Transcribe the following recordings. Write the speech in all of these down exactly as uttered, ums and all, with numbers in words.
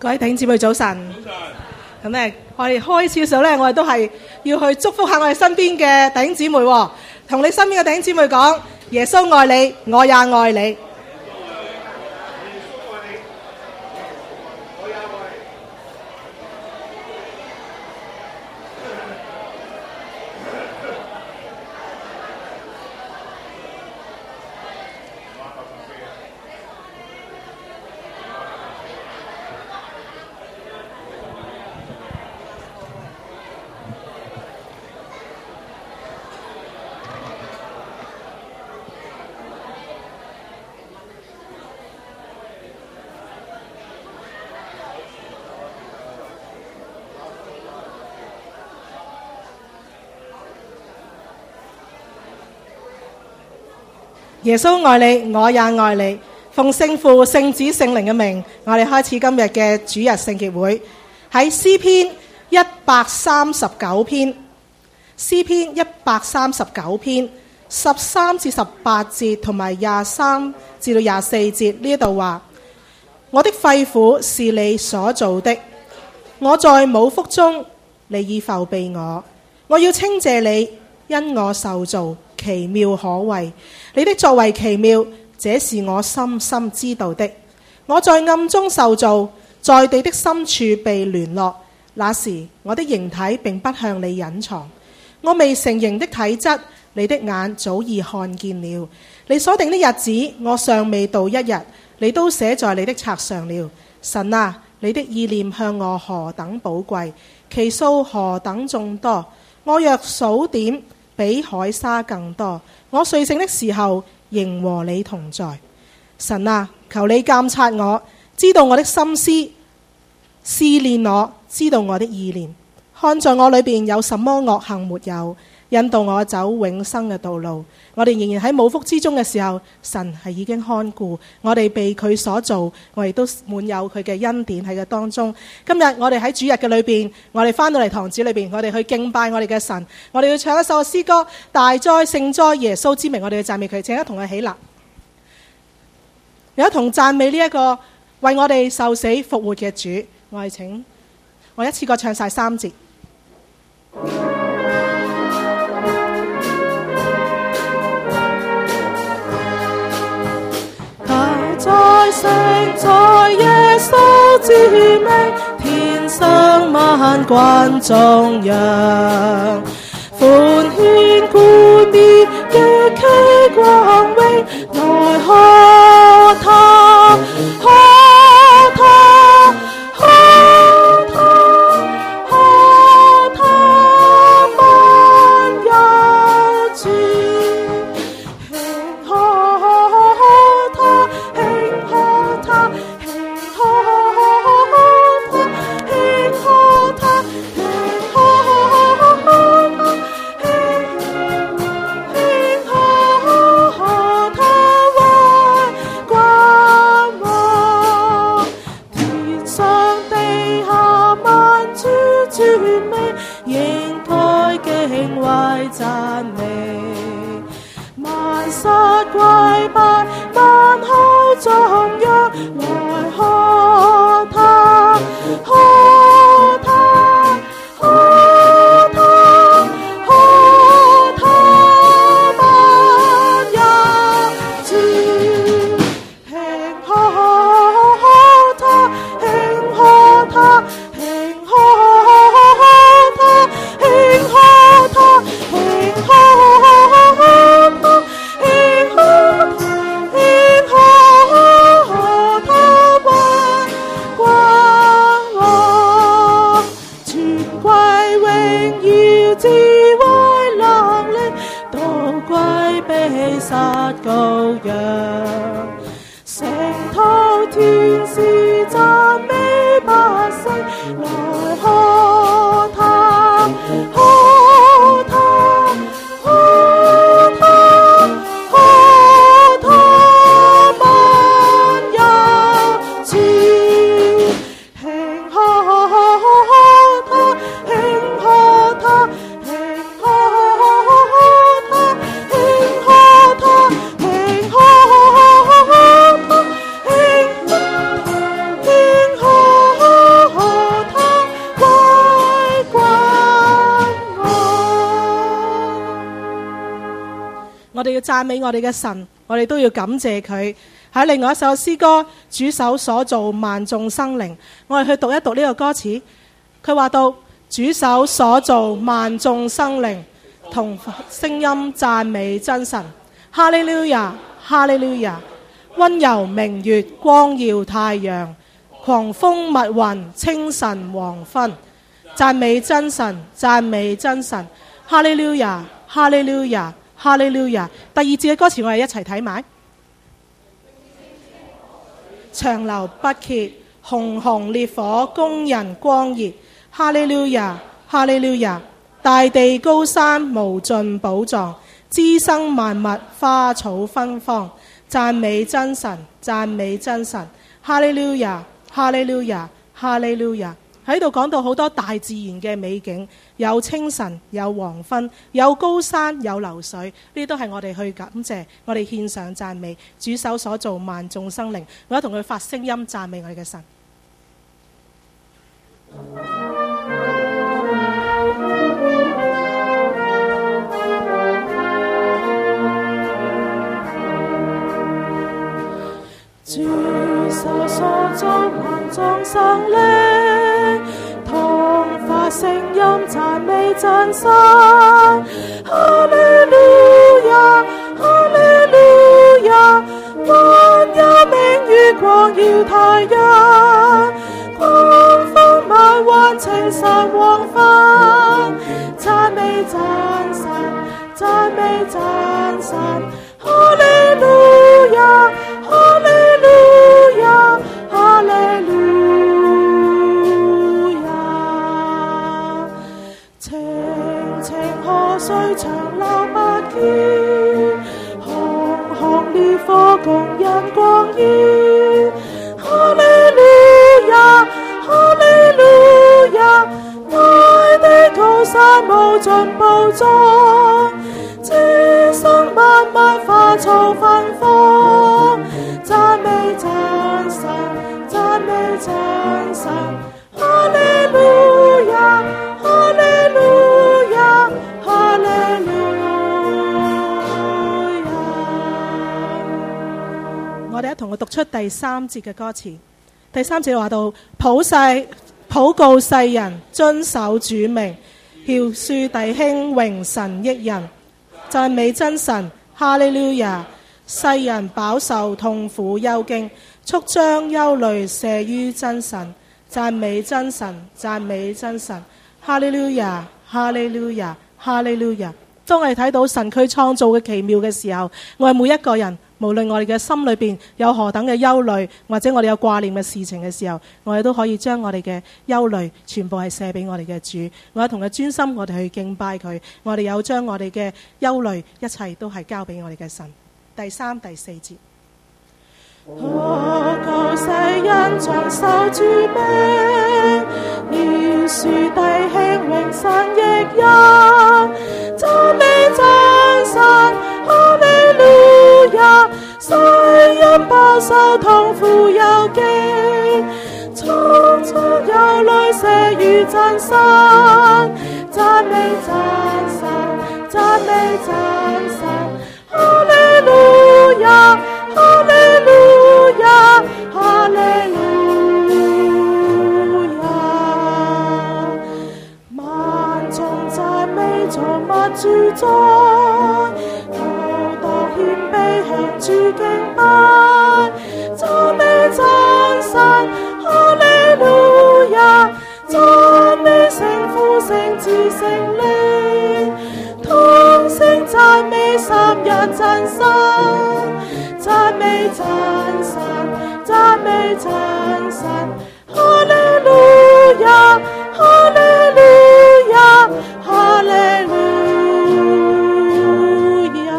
各位弟兄姊妹早晨。早晨。咁咧，我哋開始嘅時候咧，我哋都係要去祝福下我哋身邊嘅弟兄姊妹，同你身邊嘅弟兄姊妹講：耶穌愛你，我也愛你。耶穌愛你，我也愛你。奉聖父、聖子、聖靈嘅名，我哋開始今日嘅主日聖潔會。喺詩篇一百三十九篇，詩篇一百三十九篇十三至十八節同埋廿三至到廿四節呢度話：我的肺腑是你所造的，我在母腹中，你已覆庇我。我要稱謝你，因我受造奇妙可畏，你的作為奇妙，這是我深深知道的。我在暗中受造，在地的深處被聯絡，那時我的形體並不向你隱藏。我未成形的體質，你的眼早已看見了。你所定的日子，我尚未到一日，你都寫在你的冊上了。神啊，你的意念向我何等寶貴，其數何等眾多，我若數點，比海沙更多。我睡醒的時候，仍和你同在。神啊，求你監察我，知道我的心思，試煉我，知道我的意念，看在我裏面有什麼惡行沒有，引導我走永生嘅道路。我哋仍然喺母腹之中嘅時候，神係已經看顧我哋，被佢所造，我哋都滿有佢嘅恩典喺嘅當中。今日我哋喺主日嘅裏邊，我哋翻到嚟堂子裏邊，我哋去敬拜我哋嘅神，我哋要唱一首詩歌：大哉聖哉耶穌之名。我哋要讚美佢，請一同佢起立，有一同讚美呢一個為我哋受死復活嘅主。我哋請我一次過唱晒三節。聖在耶穌之名，天生萬軍中央，歡慶冠冕嘅旗光榮，來賀他，賀他，賀他，賀他，萬有主，慶賀他。讚美，萬殺跪拜，萬口頌揚，來賀他，賀他，賀他，賀他，萬有主，慶賀他，慶賀他，慶賀他，慶賀他。殺羔羊，聖徒天使讚美百姓，來賀他，賀他，賀他，賀他，萬有主，慶賀他，慶賀他。慶賀他，慶賀他，慶賀我哋要讚美我哋嘅神，我哋都要感謝佢。喺另外一首詩歌，主手所造萬眾生靈，我哋去讀一讀呢個歌詞。佢話到，主手所造萬眾生靈，同聲音讚美真神。哈利路亞，哈利路亞。溫柔明月，光耀太陽，狂風密雲，清晨黃昏。讚美真神，讚美真神。哈利路亞，哈利路亞，哈利路亞。第二節嘅歌詞我哋一齊睇埋。長流不竭，熊熊烈火，供人光熱。哈利路亞，哈利路亞。大地高山無盡寶藏，滋生萬物，花草芬芳。讚美真神，讚美真神。哈利路亞，哈利路亞，哈利路亞。喺度講到好多大自然嘅美景，有清晨，有黃昏，有高山，有流水，呢啲都係我哋去感謝，我哋獻上讚美。主手所造萬眾生靈，我哋同佢發聲音讚美我哋嘅神。主手所造萬眾生靈，同發聲音讚美真神。哈利路亞，哈利路亞。溫柔明月，光耀太陽，狂風漫環，清晨黃昏。讚美真神，讚美真神。哈利路亞，哈利路亞，哈利路亞。清清河水長流不竭，熊熊烈火供人光熱。哈利路亞，哈利路亞。大地高山無盡寶藏，滋生萬物，花草芬芳。讚美真神，讚美真神。哈利路亞，哈利路亞，哈利路亞。我哋一同去讀出第三節嘅歌詞。第三節話到，普世普告世人遵守主命，饒恕弟兄榮神益人。讚美真神，哈利路亞。世人飽受痛苦憂驚，速將憂慮卸於真神。讚美真神，讚美真神。哈利路亞，哈利路亞，哈利路亞。當我哋睇到神佢創造嘅奇妙嘅時候，我哋每一個人，無論我哋嘅心裏邊有何等嘅憂慮，或者我哋有掛念嘅事情嘅時候，我哋都可以將我哋嘅憂慮全部係卸俾我哋嘅主。我哋同佢專心，我哋去敬拜佢。我哋有將我哋嘅憂慮一切都係交俾我哋嘅神。第三、第四節。我告世人遵守主命，饒恕弟兄榮神益人。讚美真神，哈利路亞。世人飽受痛苦憂驚，速將憂慮卸於真神。讚美真神，讚美真神。哈利路亞，哈利路亞，哈利路亞。萬眾讚美造物主宰，都當獻卑向主敬拜。讚美真神，哈利路亞。讚美聖父、聖子、聖靈，同聲讚美三一真神。讚美真神，讚美真神。哈利路亞，哈利路亞，哈利路亞。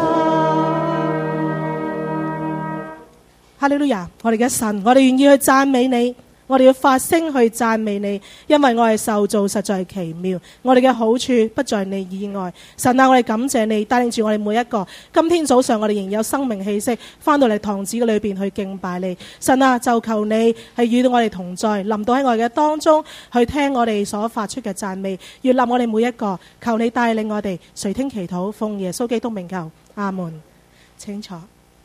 哈利路亞，我哋嘅神，我哋願意去讚美你。我哋要發聲去讚美你，因為我哋受造實在係奇妙，我哋嘅好處不在你以外。神啊，我哋感謝你帶領住我哋每一個。今天早上我哋仍有生命氣息，翻到嚟堂子嘅裏邊去敬拜你。神啊，就求你係與到我哋同在，臨到喺我哋嘅當中，去聽我哋所發出嘅讚美，悅納我哋每一個。求你帶領我哋垂聽祈禱，奉耶穌基督名求，阿門。 清楚。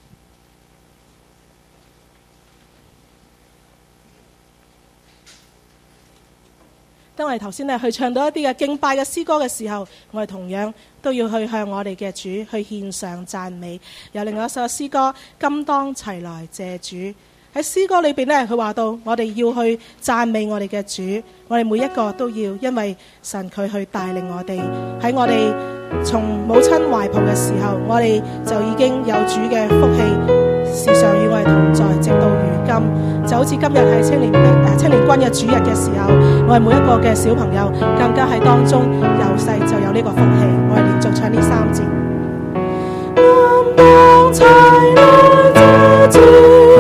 當我哋頭先咧去唱到一啲嘅敬拜嘅詩歌嘅時候，我哋同樣都要去向我哋嘅主去獻上讚美。有另外一首詩歌，今當齊來謝主。喺詩歌裏邊呢，佢話到我哋要去讚美我哋嘅主，我哋每一個都要，因為神佢去帶領我哋。喺我哋從母親懷抱嘅時候，我哋就已經有主嘅福氣時常與我哋同在，直到如今。就好似今日係青年誒青年軍嘅主日嘅時候，我哋每一個嘅小朋友更加喺當中由細就有呢個福氣。我哋連續唱呢三節。今當齊來謝主，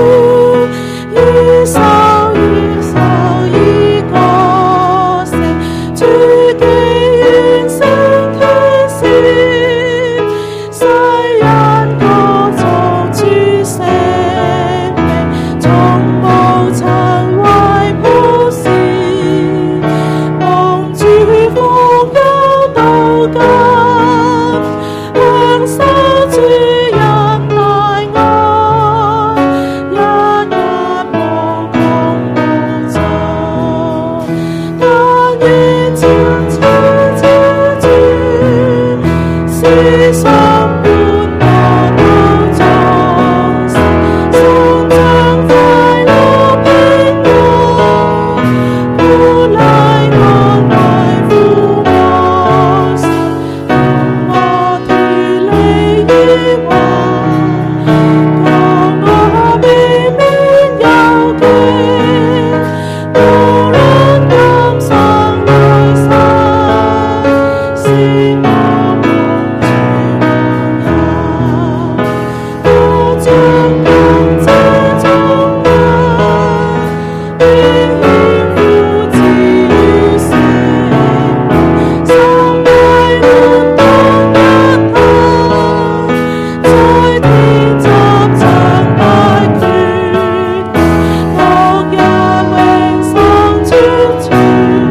以手以手以歌聲，主記完成啟示，世人歌頌主聖名，從無曾懷抱時，望主福音到今，享受主恩大愛，一日無窮無盡，但願親親謝主，時常伴我到終生，心將快樂平安，鼓勵我為父我心，讓我脫離疑惑，當我避免憂驚，無論今生來世，是我夢主榮耀，我將感謝頌揚，永遠父子與聖靈，三位運當一行，在天作長大權，各日永生尊存，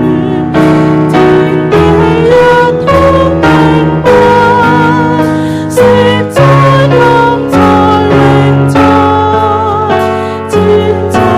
天地一同明白，昔在今在永在，千秋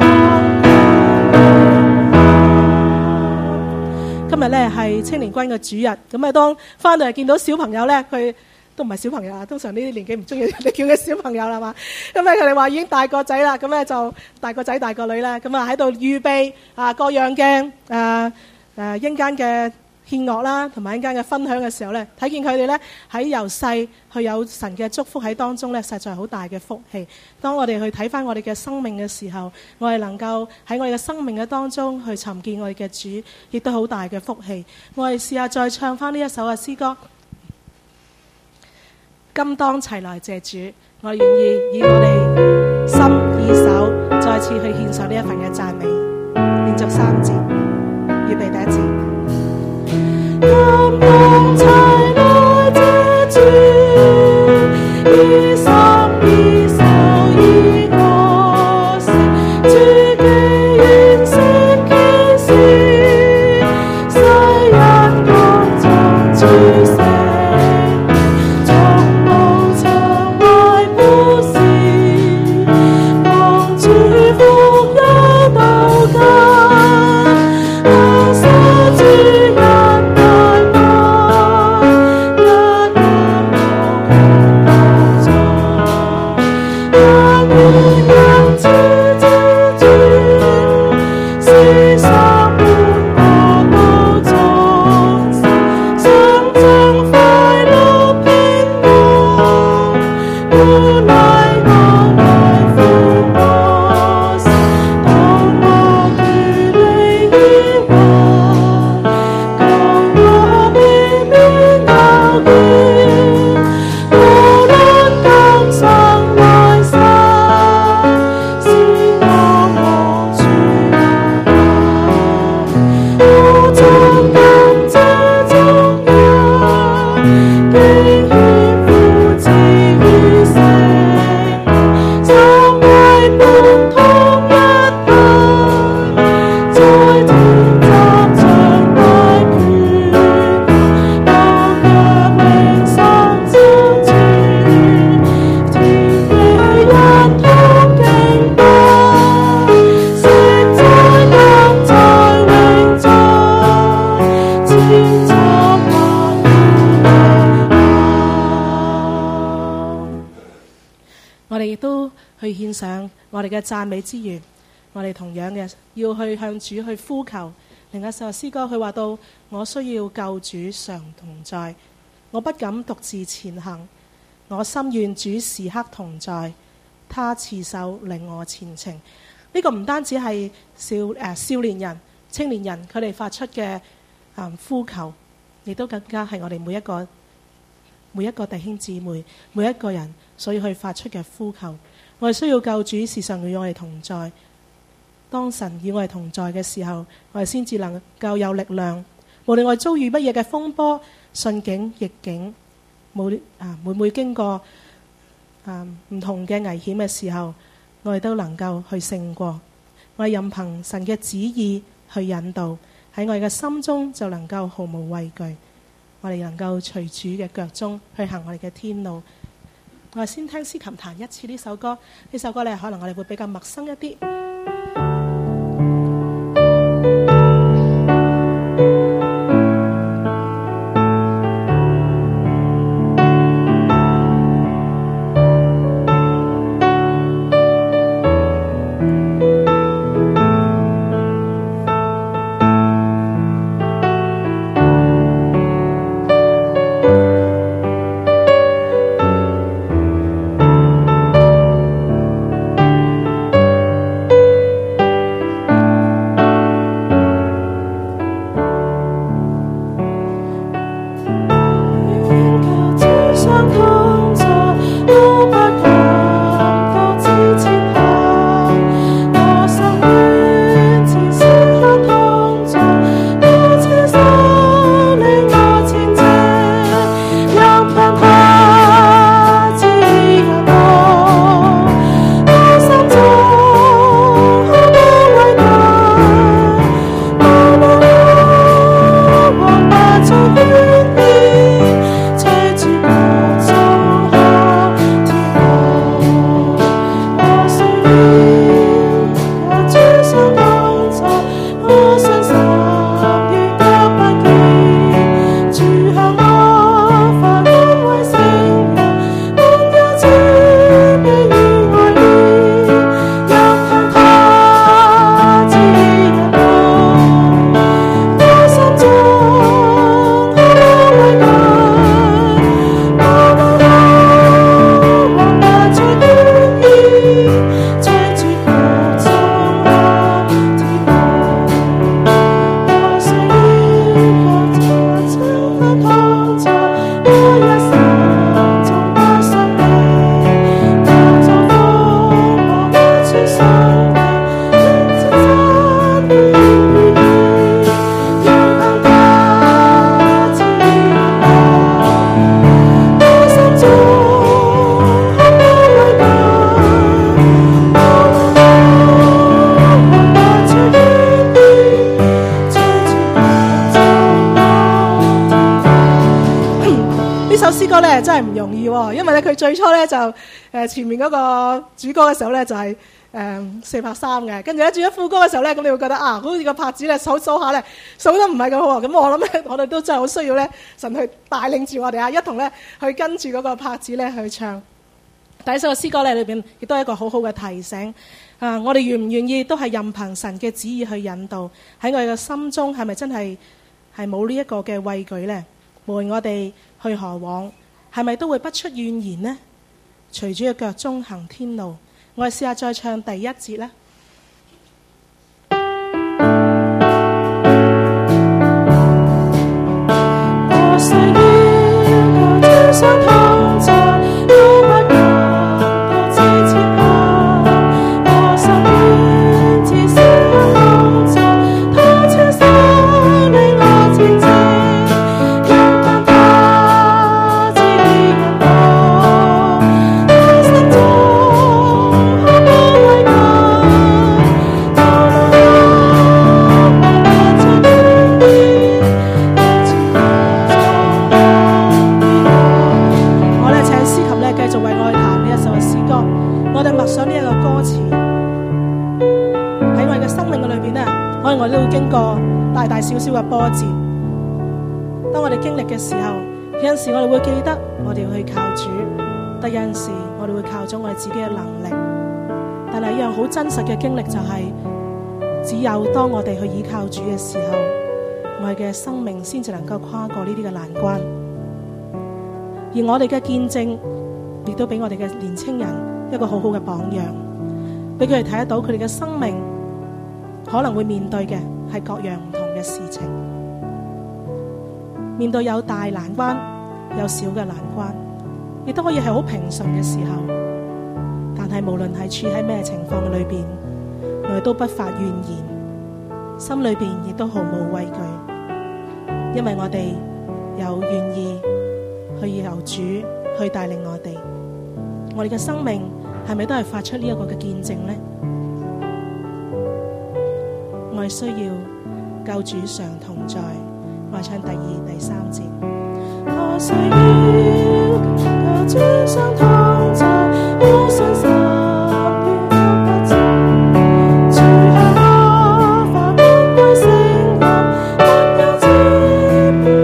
今日咧係青年軍嘅主日，咁啊當翻到嚟見到小朋友咧，佢都唔係小朋友啊，通常呢啲年紀唔中意你叫佢小朋友啦嘛。咁咧佢哋話已經大個仔啦，咁咧就大個仔大個女啦，咁啊喺度預備啊各樣嘅誒誒英間嘅獻樂啦，同埋一間嘅分享嘅時候咧，睇見佢哋咧喺由細去有神嘅祝福喺當中咧，實在係好大嘅福氣。當我哋去睇翻我哋嘅生命嘅時候，我哋能夠喺我哋嘅生命嘅當中去尋見我哋嘅主，亦都好大嘅福氣。我哋試下再唱翻呢一首嘅詩歌，今當齊來謝主。我願意以我哋心以手再次去獻上呢一份嘅讚美，連續三節，預備第一節。今當齊來謝主，以心以手以歌聲，主記完成啟示，世人歌頌主聖名，從無曾懷抱時，望主福音到今，享受我哋嘅讚美之餘，我哋同樣嘅要去向主去呼求。另一首詩歌佢話到，我需要救主常同在，我不敢獨自前行，我心願主時刻同在，他持手領我前程。呢、這個唔單止係少誒、呃、少年人、青年人佢哋發出嘅、嗯、呼求，亦都更加係我哋每一個每一個弟兄姊妹、每一個人所以去發出嘅呼求。我哋需要救主時常與我哋同在。當神與我哋同在嘅時候，我哋先至能夠有力量。無論我哋遭遇乜嘢嘅風波、順境逆境，每啊每每經過啊唔同嘅危險嘅時候，我哋都能夠去勝過。我哋任憑神嘅旨意去引導，喺我哋嘅心中就能夠毫無畏懼。我哋能夠隨主嘅腳蹤去行我哋嘅天路。我哋先聽司琴彈一次呢首歌，呢首歌咧可能我哋會比較陌生一啲。真係唔容易喎，因為咧佢最初咧就誒前面嗰個主歌嘅時候咧就係誒四拍三嘅，跟住咧轉咗副歌嘅時候咧，咁你會覺得啊，好似個拍子咧數數下咧數得唔係咁好啊，咁我諗咧我哋都真係好需要咧神去帶領住我哋啊，一同咧去跟住嗰個拍子咧去唱。第一首嘅詩歌咧裏邊亦都係一個好好嘅提醒啊！我哋願唔願意都係任憑神嘅旨意去引導，喺我哋嘅心中係咪真係係冇呢一個嘅畏懼咧？無論我哋去何往，係咪都會不出怨言呢？隨主嘅腳蹤行天路。我哋試下再唱第一節咧。我誓要救主相同在，我不敢獨自前行，我心願至死同在，他親手領我前程。我哋都會經過大大小小嘅波折，當我哋經歷嘅時候，有陣時我哋會記得我哋要去靠主，但有陣時我哋會靠咗我哋自己嘅能力。 但係一樣好真實嘅經歷就係、是，只有當我哋去依靠主嘅時候，我哋嘅生命先至能夠跨過呢啲嘅難關。而我哋嘅見證亦都俾我哋嘅年青人一個好好嘅榜樣，俾佢哋睇得到佢哋嘅生命可能會面對嘅係各樣唔同嘅事情，面對有大難關有小嘅難關，亦都可以係好平順嘅時候，但係無論係處喺咩情況裏邊，我哋都不發怨言，心裏邊亦都毫無畏懼，因為我哋有願意去由主去帶領我哋。我哋嘅生命係咪都係發出呢一個嘅見證呢？我哋需要救主常同在。我哋唱第二、第三節。我需要救主常同在，我信心不盡，除下凡不歸聖魂，但有接變，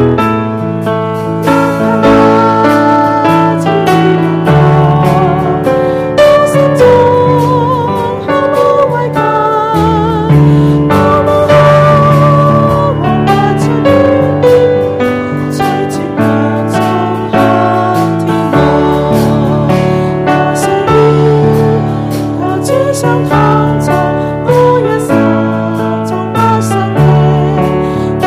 讓他自然我，我心中毫無畏懼，我無可往不出遠邊，隨節日中向天望。我需要求主常同在，我一生從不生氣。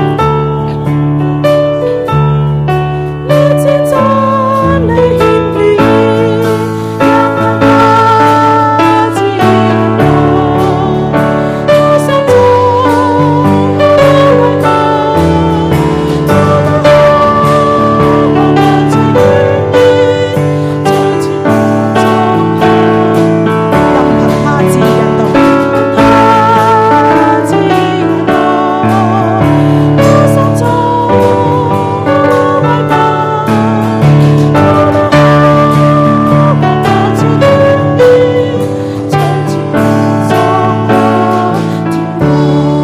烈箭真理顯現，讓他自然我，我心中毫無畏懼，我無可往不出遠邊，隨節日中向任憑他自引導，他自引導，我心中毫無畏懼，我無可往不出遠邊，隨節日中向天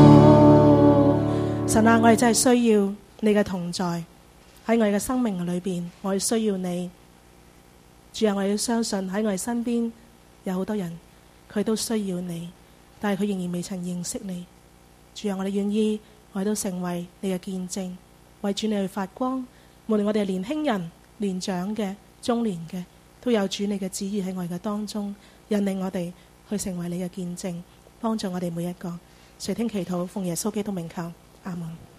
望。神啊，我哋真係需要你嘅同在喺我哋嘅生命裏邊，我哋需要你。主啊，我哋要相信喺我哋身邊有好多人，佢都需要你，但係佢仍然未曾認識你。主啊，我哋願意，我哋都成為你嘅見證，為主你去發光。無論我哋係年輕人、年長嘅、中年嘅，都有主你嘅旨意喺我哋嘅當中，引領我哋去成為你嘅見證，幫助我哋每一個。垂聽祈禱，奉耶穌基督名求，阿門。